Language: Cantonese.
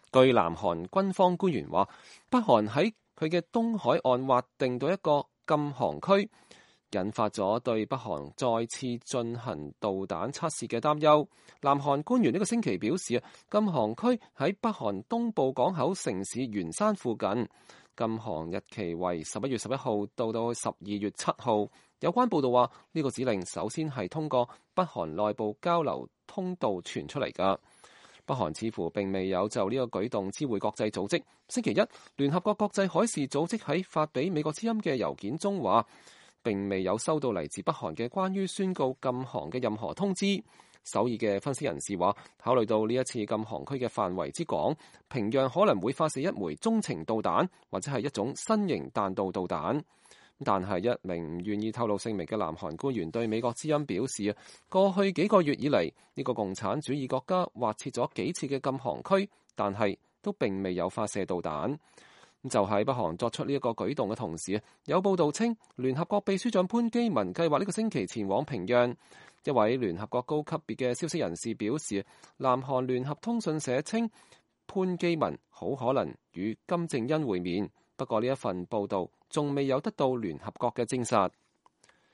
據南韓軍方官員話，北韓喺佢嘅東海岸劃定到一個禁航區，引發咗對北韓再次進行導彈測試嘅擔憂。南韓官員呢個星期表示，禁航區喺北韓東部港口城市元山附近，禁航日期為11月11號到12月7號。有關報道話，呢個指令首先係通過北韓內部交流通道傳出嚟㗎。北韓似乎並未有就呢個舉動知會國際組織。星期一，聯合國國際海事組織喺發俾美國之音嘅郵件中話，並未有收到嚟自北韓嘅關於宣告禁航嘅任何通知。首爾嘅分析人士話，考慮到呢一次禁航區嘅範圍之廣，平壤可能會發射一枚中程導彈，或者係一種新型彈道導彈。但係一名唔願意透露姓名嘅南韓官員對美國之音表示，過去幾個月以嚟，呢個共產主義國家劃設咗幾次嘅禁航區，但係都並未有發射導彈。就喺北韓作出呢一個舉動嘅同時，有報道稱聯合國秘書長潘基文計劃呢個星期前往平壤。一位聯合國高級別嘅消息人士表示，南韓聯合通訊社稱潘基文好可能與金正恩會面，不過呢一份報道仲未有得到聯合國嘅證實。